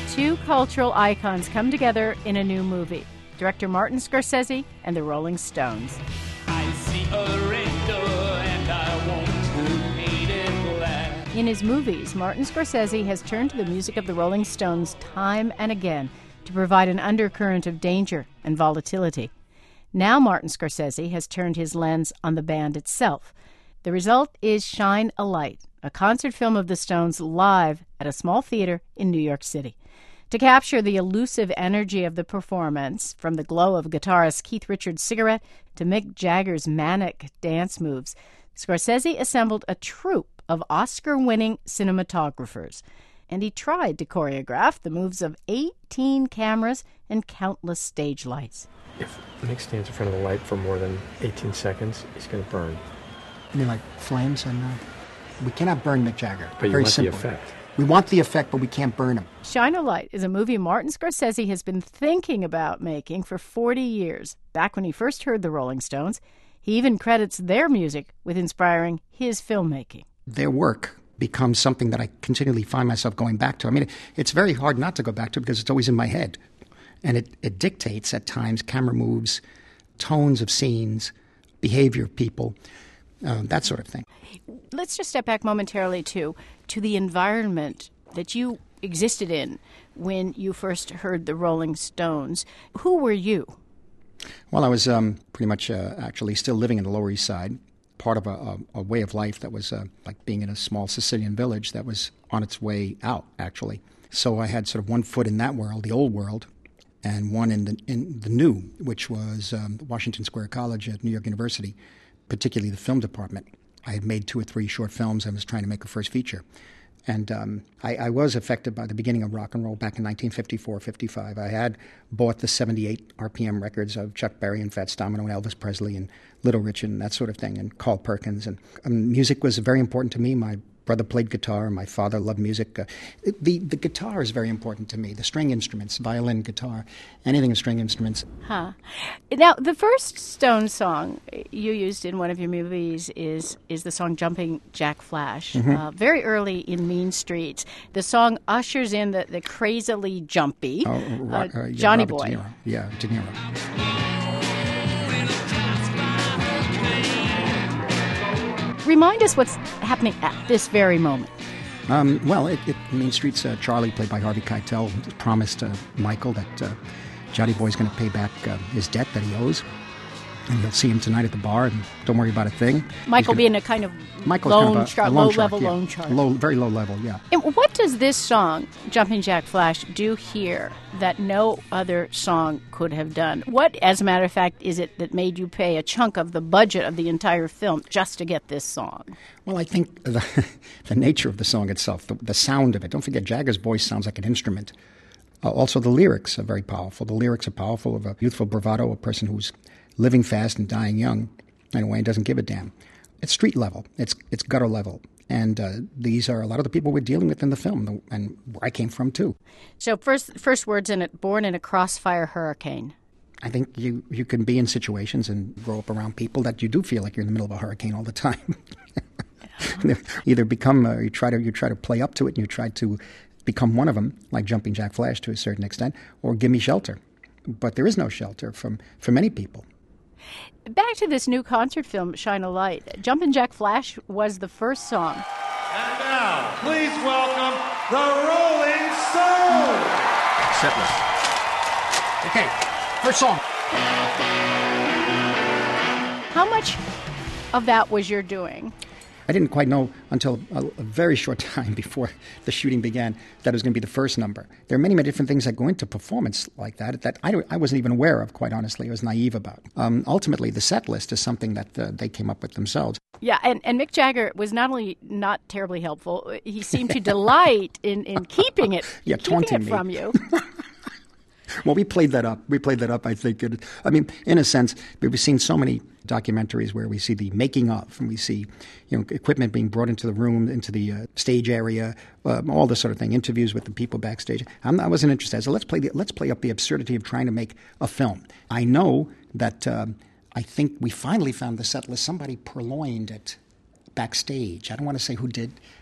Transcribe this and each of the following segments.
Two cultural icons come together in a new movie. Director Martin Scorsese and the Rolling Stones. I see a red door and I want to paint it black. In his movies, Martin Scorsese has turned to the music of the Rolling Stones time and again to provide an undercurrent of danger and volatility. Now Martin Scorsese has turned his lens on the band itself. The result is Shine a Light, a concert film of the Stones live at a small theater in New York City. To capture the elusive energy of the performance, from the glow of guitarist Keith Richards' cigarette to Mick Jagger's manic dance moves, Scorsese assembled a troupe of Oscar-winning cinematographers, and he tried to choreograph the moves of 18 cameras and countless stage lights. If Mick stands in front of the light for more than 18 seconds, he's going to burn. I mean, like flames? We cannot burn Mick Jagger. But Very you want simple. the effect. We want the effect, but we can't burn him. Shine a Light is a movie Martin Scorsese has been thinking about making for 40 years. Back when he first heard the Rolling Stones, he even credits their music with inspiring his filmmaking. Their work becomes something that I continually find myself going back to. I mean, it's very hard not to go back to because it's always in my head. And it dictates at times camera moves, tones of scenes, behavior of people, that sort of thing. Let's just step back momentarily to the environment that you existed in when you first heard the Rolling Stones. Who were you? Well, I was pretty much actually still living in the Lower East Side, part of a way of life that was like being in a small Sicilian village that was on its way out, actually. So I had sort of one foot in that world, the old world, and one in the new, which was Washington Square College at New York University, particularly the film department. I had made 2 or 3 short films. I was trying to make a first feature. And I was affected by the beginning of rock and roll back in 1954-55. I had bought the 78 RPM records of Chuck Berry and Fats Domino and Elvis Presley and Little Richard and that sort of thing, and Carl Perkins. And music was very important to me. My brother played guitar. My father loved music. The guitar is very important to me. The string instruments, violin, guitar, anything in string instruments. Huh. Now, the first Stones song you used in one of your movies is the song Jumping Jack Flash, very early in Mean Streets. The song ushers in the crazily jumpy Johnny Robert Boy. De Niro. Yeah, De Niro. Remind us what's happening at this very moment. Well, in Mean Streets, Charlie, played by Harvey Keitel, promised Michael that Johnny Boy's going to pay back his debt that he owes. And you'll see him tonight at the bar, and don't worry about a thing. Michael being a kind of low-level loan shark. Very low level, yeah. And what does this song, Jumping Jack Flash, do here that no other song could have done? What, as a matter of fact, is it that made you pay a chunk of the budget of the entire film just to get this song? Well, I think the nature of the song itself, the sound of it. Don't forget, Jagger's voice sounds like an instrument. Also, the lyrics are very powerful. The lyrics are powerful of a youthful bravado, a person who's living fast and dying young in a way and doesn't give a damn. It's street level. It's gutter level. And these are a lot of the people we're dealing with in the film, and where I came from, too. So first words in it, born in a crossfire hurricane. I think you can be in situations and grow up around people that you do feel like you're in the middle of a hurricane all the time. Either become, you try to play up to it and you try to become one of them, like Jumping Jack Flash to a certain extent, or give me shelter. But there is no shelter for many people. Back to this new concert film, Shine a Light. Jumpin' Jack Flash was the first song. And now, please welcome the Rolling Stones. Set list. Okay, first song. How much of that was your doing? I didn't quite know until a very short time before the shooting began that it was going to be the first number. There are many, many different things that go into performance like that I wasn't even aware of, quite honestly. I was naive about. Ultimately, the set list is something that they came up with themselves. Yeah, and Mick Jagger was not only not terribly helpful, he seemed to delight in keeping it, taunting me from you. Well, we played that up. I think. In a sense, we've seen so many documentaries where we see the making of, and we see, equipment being brought into the room, into the stage area, all this sort of thing. Interviews with the people backstage. I wasn't interested. So let's play up the absurdity of trying to make a film. I know that I think we finally found the set list. Somebody purloined it backstage. I don't want to say who did,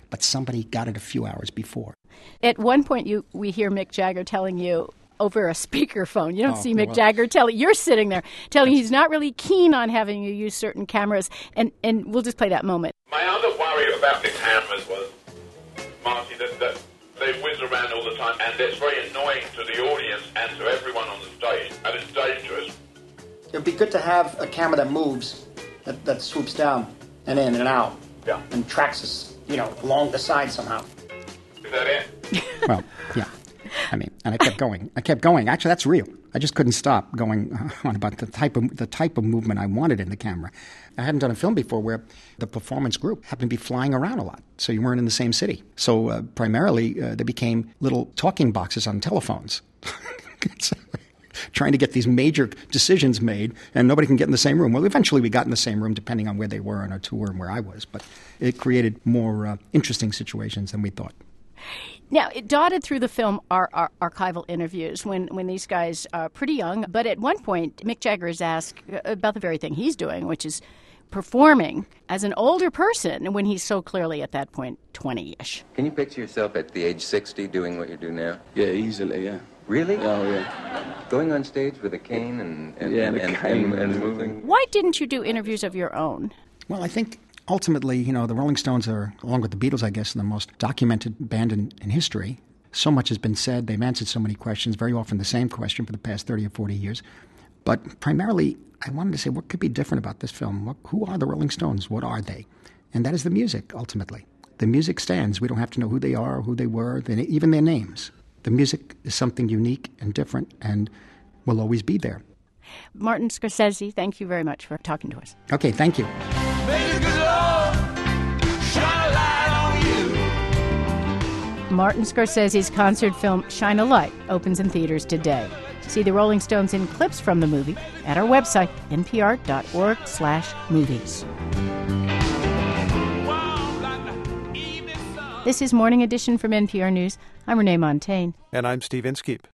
but somebody got it a few hours before. At one point, we hear Mick Jagger telling you over a speakerphone. You don't see Mick Jagger you're sitting there telling he's not really keen on having you use certain cameras. And we'll just play that moment. My other worry about the cameras was, Marty, that they whiz around all the time, and it's very annoying to the audience and to everyone on the stage, and it's dangerous. It'd be good to have a camera that moves, that swoops down and in and out, and tracks us, along the side somehow. Is that it? Well, yeah. I mean, and I kept going. Actually, that's real. I just couldn't stop going on about the type of movement I wanted in the camera. I hadn't done a film before where the performance group happened to be flying around a lot, so you weren't in the same city. So primarily, they became little talking boxes on telephones, trying to get these major decisions made, and nobody can get in the same room. Well, eventually we got in the same room, depending on where they were on our tour and where I was, but it created more interesting situations than we thought. Now, dotted through the film are archival interviews when these guys are pretty young. But at one point, Mick Jagger is asked about the very thing he's doing, which is performing as an older person when he's so clearly at that point 20-ish. Can you picture yourself at the age 60 doing what you do now? Yeah, easily, yeah. Really? Oh, yeah. Going on stage with a cane and moving? Why didn't you do interviews of your own? Well, I think ultimately, the Rolling Stones are, along with the Beatles, I guess, the most documented band in history. So much has been said. They've answered so many questions, very often the same question for the past 30 or 40 years. But primarily, I wanted to say, what could be different about this film? Who are the Rolling Stones? What are they? And that is the music, ultimately. The music stands. We don't have to know who they are, who they were, even their names. The music is something unique and different and will always be there. Martin Scorsese, thank you very much for talking to us. Okay, thank you. Martin Scorsese's concert film Shine a Light opens in theaters today. See the Rolling Stones in clips from the movie at our website, npr.org/movies. This is Morning Edition from NPR News. I'm Renee Montagne. And I'm Steve Inskeep.